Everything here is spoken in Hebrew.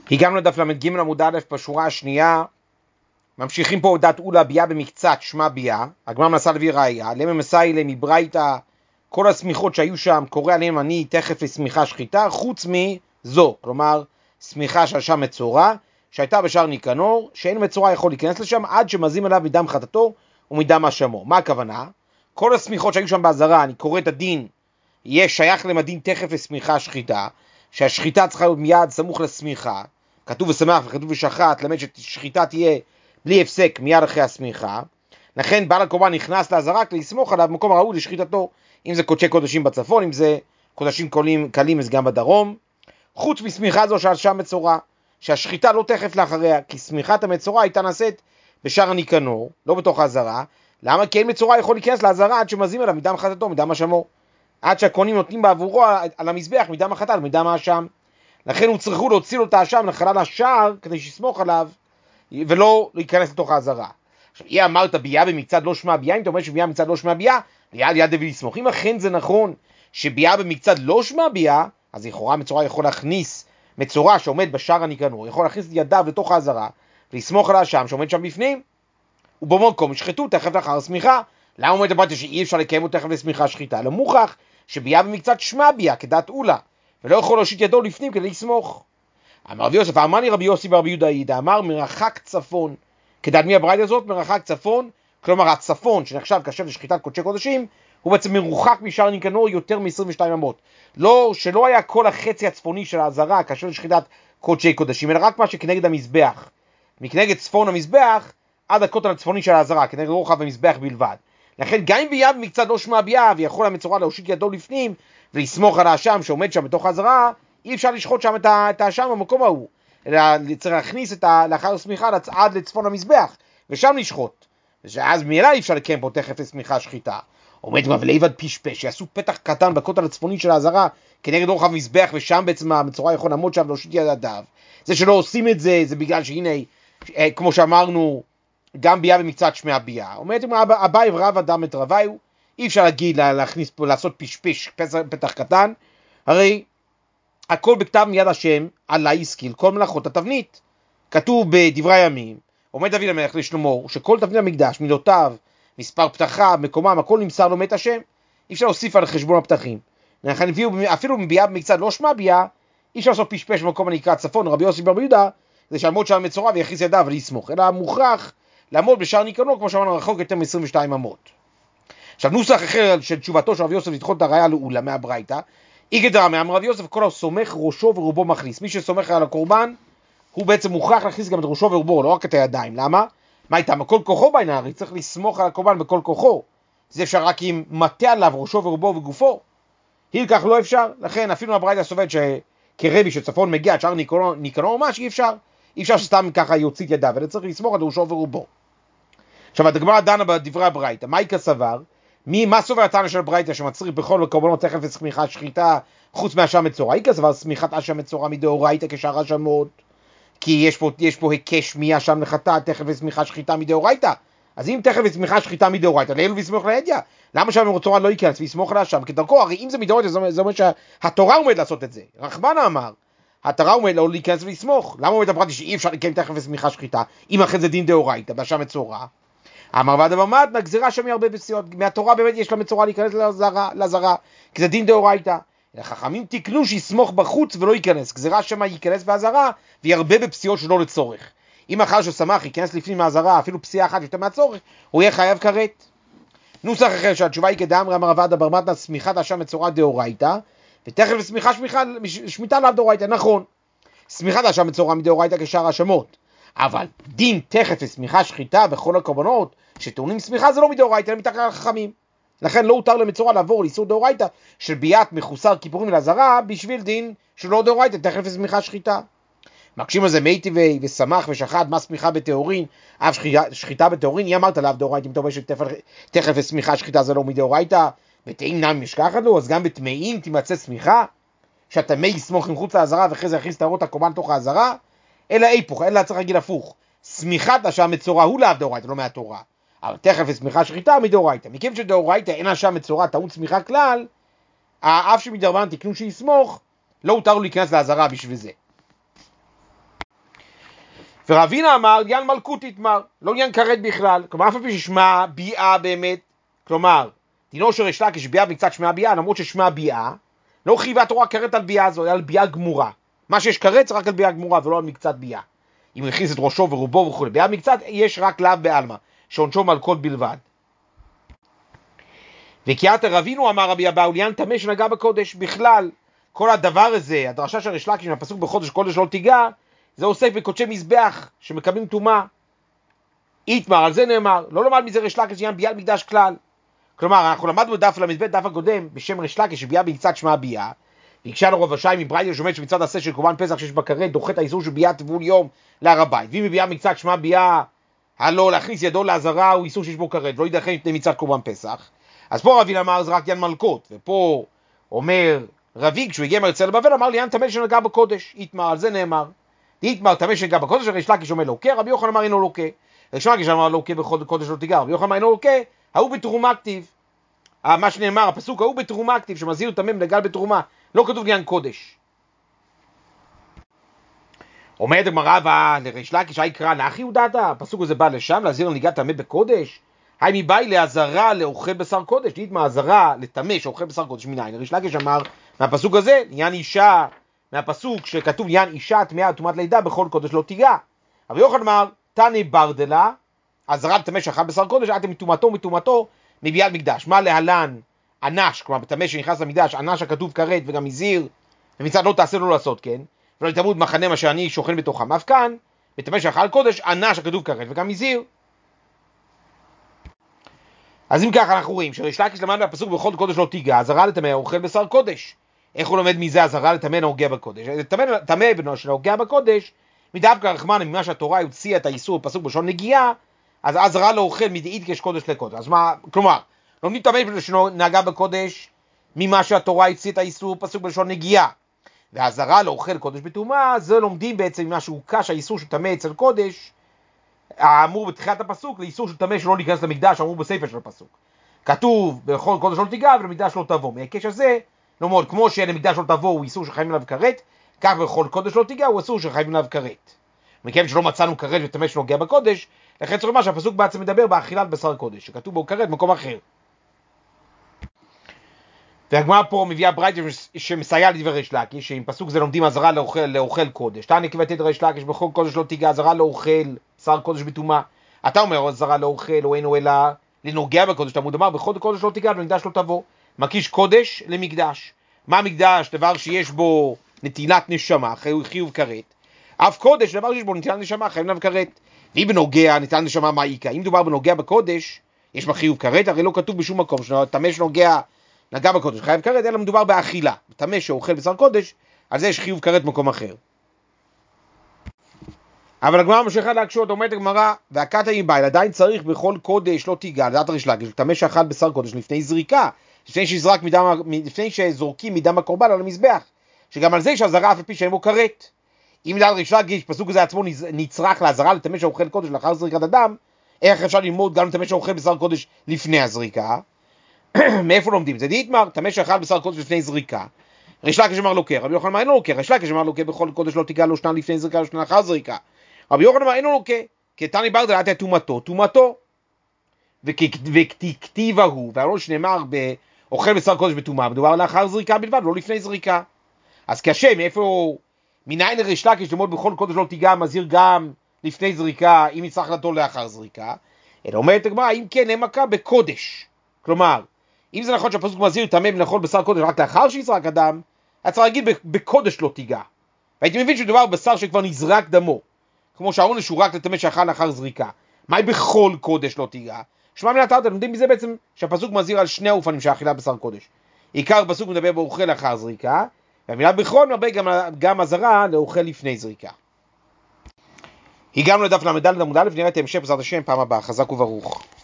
הגענו לדף למד ג' עמוד א' בשורה השנייה, ממשיכים פה דת אולה ביאה במקצת שמה ביאה, הגמרא מנסה להביא ראיה, למה מסאי להם מברייתא, כל הסמיכות שהיו שם קורא עליהם אני תכף לסמיכה שחיטה, חוץ מזו, כלומר סמיכה של שם מצורע, שהייתה בשער ניקנור, שאין מצורע יכול להיכנס לשם עד שמזים עליו מדם חטאתו ומדם אשמו. מה הכוונה? כל הסמיכות שהיו שם בעזרה, אני קורא את הדין, יהיה שייך למדין תכף לסמיכה שחיטה, שהשחיטה צריכה להיות מיד סמוך לסמיכה, כתוב ושמח וכתוב ושחט, למד ששחיטה תהיה בלי הפסק מיד אחרי הסמיכה, לכן בעל הקורבן נכנס לעזרה כדי לסמוך עליו במקום ראוי לשחיטתו, אם זה קודשי קודשים בצפון, אם זה קודשים קלים אז גם בדרום, חוץ מסמיכה זו שעל שם מצורע, שהשחיטה לא תכף לאחריה, כי סמיכת המצורע הייתה נעשית בשער הניקנור, לא בתוך העזרה. למה? כי אין מצורע יכול להיכנס לעזרה עד שמזים עליו מדם חטאתו, מדם אשמו, עד שהכהנים נותנים בעבורו על המזבח מדם החטאת ומדם האשם. לכן הוא צריכו להוציא לו את האשם לחלל השער כדי שיסמוך עליו ולא להיכנס לתוך העזרה. עכשיו, היא אמרת ביאה במקצת לא שמה ביאה, אם אתה אומר שביאה במקצת לא שמה ביאה, ליד דבי לסמוך. אם אכן זה נכון שביאה במקצת לא שמה ביאה, אז לכאורה מצורע יכול להכניס, מצורע שעומד בשער הניקנור, יכול להכניס את ידיו לתוך העזרה ולסמוך על האשם שעומד שם בפנים, ובמקום שחטו תכף לאחר הסמיכה. למה אומרת הברייתא שאי אפשר לקיים אותו תכף לסמיכה שחיטה? לא מוכח שביאה במקצת שמה ביאה כדת אולה, ולא יכול להושיט ידו לפנים כדי לסמוך. אמר רבי יוסף, אמרני רבי יוסי ברבי יהודה עידא, אמר מרחק צפון, כדעת מי הברייתא הזאת? מרחק צפון, כלומר הצפון שנחשב כשם לשחיטת קודשי קודשים, הוא בעצם מרוחק משער ניקנור יותר מ-22 אמות. לא, שלא היה כל החצי הצפוני של העזרה כשם לשחיטת קודשי קודשים, אלא רק מה שכנגד המזבח, מכנגד צפון המזבח עד הכותל הצפוני של העזרה, כנגד רוחב המזבח בלבד. לכן גם אם ביאה במקצת לא שמה ביאה, ויכול המצורע להושיט ידו לפנים ולסמוך על האשם שעומד שם בתוך העזרה, אי אפשר לשחוט שם את האשם במקום ההוא, אלא צריך להכניס לאחר הסמיכה עד לצפון המזבח ושם לשחוט, ואז מילה אי אפשר לקיים פה תכף לסמיכה שחיטה. עומד ולבד פשפש, שיעשו פתח קטן בכותל הצפוני של העזרה כנגד רוחב המזבח, ושם בעצם המצורע יכול לעמוד שם ולהושיט ידיו. זה שלא עושים את זה, זה בגלל שהנה, כמו שאמרנו, גם ביאה במקצת שמה ביאה. אומרת אביי ורב אדם את רביו, אי אפשר להגיד להכניס פה, לעשות פשפש, פתח קטן, הרי הכל בכתב מיד השם, עלה השכיל כל מלאכות התבנית. כתוב בדברי הימים, עומד דוד המלך לשלמה, שכל תבנית המקדש, מילותיו, מספר פתחיו, מקומם, הכל נמסר לו מאת השם. אי אפשר להוסיף על חשבון הפתחים. לכן אפילו ביאה במקצת לא שמה ביאה, אי אפשר לעשות פשפש במקום הנקרא צפון, רבי יוסי ברבי יהודה, זה שיעמוד שם המצורע ויכניס ידיו ולסמוך, אלא מוכרח לעמוד בשער ניקנור, כמו שאמרנו, רחוק יותר מ-22 אמות. עכשיו, נוסח אחר של תשובתו של רבי יוסף לדחות את הראיה לאולה מהברייתא, איגדרא מאמר רבי יוסף, כל הסומך ראשו ורובו מכניס. מי שסומך על הקורבן, הוא בעצם מוכרח להכניס גם את ראשו ורובו, לא רק את הידיים. למה? מה איתם? כל כוחו בעין הארץ, צריך לסמוך על הקורבן בכל כוחו. זה אפשר רק אם מטה עליו ראשו ורובו וגופו. הילקח לא אפשר, לכן אפילו הברייתא סוברת שכרבי שצפון מגיע עד שער ניקנור ממש, אי אפשר שסתם ככה יוציא את ידיו, אלא צריך לסמוך על ראשו ורובו. עכשיו, הגמרא דנה בדברי הברייתא, מהי כסבר? מה סובר הטענה של הברייתא שמצריך בכל הקורבנות תכף לסמיכה שחיטה חוץ מהאשם מצורע? היא כסבר סמיכת אשם מצורע מדאורייתא כשאר האשמות, כי יש פה היקש מאשם לחטאת תכף לסמיכה שחיטה מדאורייתא. אז אם תכף לסמיכה שחיטה מדאורייתא, לאלו ויסמוך לידיה, למה שם מצורע לא ייכנס ויסמוך לאשם כדרכו? הרי אם זה מדאורייתא, זה אומר שהתורה עומד לעשות את זה. רחמנא אמר, התורה עומד לא להיכנס ולסמוך. למה עומד הברייתא שאי אפשר לקיים תכף לסמיכה שחיטה אם אחרי זה דין דאורייתא באשם מצורע? אמר ועדה במתנא, גזירה שם הרבה פסיעות, מהתורה באמת יש למצורע להיכנס לעזרה, כי זה דין דאורייתא. החכמים תיקנו שיסמוך בחוץ ולא ייכנס, גזירה שם ייכנס בעזרה וירבה בפסיעות שלא לצורך. אם אחר ששמח ייכנס לפנים מהעזרה, אפילו פסיעה אחת יותר מהצורך, הוא יהיה חייב כרת. נוסח אחר שהתשובה היא כדאמרי אמר ועדה במתנא, סמיכת אשם מצורע דאורייתא, ותכף סמיכה שמיטה לאו דאורייתא. נכון, סמיכת אשם מצורע מדאורייתא כשאר האשמות, אבל דין תכף לסמיכה שחיטה וכל הקורבנות שטעונים סמיכה זה לא מדאורייתא, אלא מתחת החכמים. לכן לא הותר למצורע לעבור לאיסור דאורייתא של ביאת מחוסר כיפורים ולעזרה בשביל דין שלא דאורייתא תכף לסמיכה שחיטה. מקשים על זה מייטי ושמח ושחט, מה סמיכה בטהורין, אף שחיטה בטהורין, היא אמרת לאו דאורייתא, אם אתה אומר שתכף לסמיכה שחיטה זה לא מדאורייתא, בטעים נמי משכחת לו, אז גם בטמאים תימצא סמיכה, שאתה מי יסמוך עם חוץ לעזרה ואחרי זה יכניס את הקורבן תוך העזרה, אלא איפוך, אלא צריך להגיד הפוך, סמיכת אשם מצורע הוא לאו דאורייתא, לא מהתורה, אבל תכף לסמיכה שחיטה מדאורייתא. מכיוון שדאורייתא אין אשם מצורע טעות סמיכה כלל, אף שמדרבנן תקנו שיסמוך, לא הותר לו להיכנס לעזרה בשביל זה. ורבינה אמר, עניין מלכות יתמר, לא עניין כרת בכלל, כלומר, אף פעם ששמה ביאה באמת, כלומר, דינו של ריש לקיש ביאה וקצת שמה ביאה, למרות ששמה ביאה, לא חייבה התורה כרת על ביאה זו, אלא על ביאה גמורה. מה שיש כרת זה רק על ביאה גמורה ולא על מקצת ביאה. אם הוא הכניס את ראשו ורובו וכו'. ביאה מקצת יש רק לאו בעלמא, שעונשו מלכות בלבד. וקיאת רבינו אמר רבי אבאו, לעניין טמא שנגע בקודש, בכלל, כל הדבר הזה, הדרשה של ריש לקיש מהפסוק בחודש קודש לא תיגע, זה עוסק בקודשי מזבח שמקבלים טומאה. איתמר, על זה נאמר, לא למד מזה ריש לקיש עניין ביאת מקדש כלל. כלומר, אנחנו למדנו דף למ"ב, דף הקודם, בשם ריש לקיש, שביאה במקצת שמה ביאה, והקשה לו רב אשי מברייתא שאומרת שמצוות עשה של קורבן פסח שיש בכרת, דוחה את האיסור של ביאת טבול יום להר הבית. ואם היא ביאה מקצת שמה ביאה, הלא להכניס ידו לעזרה הוא איסור שיש בו כרת, ולא יידחה מפני מצוות קורבן פסח. אז פה רבינה אמר זה רק עניין מלכות, ופה אומר רבי, כשהוא הגיע מארץ לבבל, אמר לעניין טמא שנגע בקודש, איתמר, על זה נאמר. איתמר טמא שנגע בקודש, ריש לקיש אומר לוקה, רבי יוחנן אמר אינו לוקה. ריש לקיש אמר לוקה בכל קודש לא תיגע, רבי יוחנן אמר אינו לוקה, ההוא בתרומה כתיב. מה שנאמר, הפסוק ההוא בתרומה כתיב, שמזהיר טמא ונגע בתרומה, לא כתוב עניין קודש. אומרת הגמרא לריש לקיש, יקרא נחי הודעת, הפסוק הזה בא לשם, להזהיר נגע טמא בקודש. היי מבאי להזרה לאוכל בשר קודש, נהיית מהזרה לטמא שאוכל בשר קודש מניין. ריש לקיש אמר מהפסוק הזה, עניין אישה, מהפסוק שכתוב עניין אישה טמאה טומאת לידה בכל קודש לא תיגע. רבי יוחנן אמר, תני ברדלה, הזרה לטמא שאכל בשר קודש, אתם מטומאתו מביאה על מקדש. מה להלן אנש, כלומר בטמא שנכנס למקדש, אנש הכתוב כרת וגם הזהיר, ומצד לא תעשה לו לעשות כן, ולא יתמוד מחנה מה שאני שוכן בתוכם. אף כאן, בטמא שאכל קודש, אנש הכתוב כרת וגם הזהיר. אז אם ככה אנחנו רואים שריש לקיש למד מהפסוק בכל קודש לא תיגע, הזרה לטמא אוכל בשר קודש. איך הוא לומד מזה הזרה לטמא נוגע בקודש? טמא בנו שנוגע בקודש, מדווקא רחמנא ממה שהתורה הוציאה את האיסור בפסוק בלשון נגיעה, אז הזרה לא אוכל מדאית כשקודש לקודש. אז מה, כלומר, לומדים טמא שנגע בקודש ממה שהתורה הוציאה את האיסור בפסוק בלשון נגיעה. והזרה לא אוכל קודש בטומאה, זה לומדים בעצם ממה שהוקש האיסור של טמא אצל קודש, האמור בתחילת הפסוק, לאיסור של טמא שלא להיכנס למקדש, אמור בספר של הפסוק. כתוב, בכל קודש לא תיגע ולמקדש לא תבוא. מהקש הזה, לומר, כמו שלמקדש לא תבוא הוא איסור שחייבים עליו כרת, כך בכל קודש לא תיגע הוא איסור שחייבים עליו כרת. מכיוון שלא מצאנו כרת וטמא שנוגע בקודש, לכן צריך לומר שהפסוק בעצם מדבר באכילת בשר קודש, שכתוב בו כרת במקום אחר. והגמרא פה מביאה ברייתא שמסייע לדברי ריש לקיש, שעם פסוק זה לומדים הזרה לאוכל קודש. תעני כבתת ריש לקיש בכל קודש לא תיגע, הזרה לאוכל בשר קודש בטומאה. אתה אומר הזרה לאוכל או אינו אלא לנוגע בקודש, תלמוד אמר בכל קודש לא תיגע ולמקדש לא תבוא. מקיש קודש למקדש. מה מקדש? דבר שיש בו נטילת נשמה, חיוב כרת. אף קודש דבר שיש בו נטילת נשמה, חייב עליו כרת. ואם בנוגע נטילת נשמה מה איקה? אם מדובר בנוגע בקודש, יש בה חיוב כרת, הרי לא כתוב בשום מקום שטמא שנוגע נגע בקודש חייב כרת, אלא מדובר באכילה. טמא שאוכל בשר קודש, על זה יש חיוב כרת במקום אחר. אבל הגמרא ממשיכה להקשות, אומרת הגמרא, והקטעים בעל עדיין צריך בכל קודש לא תיגע, לדעת ריש לקיש, טמא שאכל בשר קודש לפני זריקה, לפני שזורקים מדם הקורבן על המזבח, שגם על זה יש אזהרה אף על פי שאין בו כרת. אם לדעת ריש לקיש, פסוק הזה עצמו נצרך לאזהרה לטמא שאוכל קודש לאחר זריקת הדם, איך אפשר ללמוד גם לטמא שאוכל בשר קודש לפני הזריקה? מאיפה לומדים? זה דיתמר, טמא שאכל בשר קודש לפני זריקה. ריש לקיש אמר לוקה, רבי יוחנן אמר אינו לוקה, ריש לקיש אמר לוקה בכל קודש לא תיגע, לא שנה לפני זריקה, לא שנה לאחר זריקה. רבי יוחנן אמר אינו לוקה, כי תני ברדלה הייתה טומאתו, וכתיבה הוא, והלא שנאמר באוכל בשר קודש בטומאה, מדובר לאחר זריקה בלבד, לא לפני זריקה. אז קשה, מאיפה, מניין ריש לקיש ללמוד בכל קודש לא תיגע, מזהיר גם לפני זריקה, אם יצטרך לדון לאחר זריקה. אלא אומרת הגמרא, אם כן נמקה בקודש. כלומר, אם זה נכון שהפסוק מזהיר טמא ולאכול בשר קודש רק לאחר שיזרק הדם, היה צריך להגיד בקודש לא תיגע. והייתי מבין שמדובר בשר שכבר נזרק דמו, כמו שהעונש הוא רק לטמא שאכל לאחר זריקה. מהי בכל קודש לא תיגע? שמע מן התרתי, לומדים מזה בעצם שהפסוק מזהיר על שני האופנים שאכילה בשר קודש. עיקר פסוק מדבר באוכל לאחר זריקה, והמילה בכל מדבר גם אזהרה לאוכל לפני זריקה. הגענו לדף ל"ד עמוד א', נראה את המשך בעזרת השם פעם הבאה. חזק וברוך.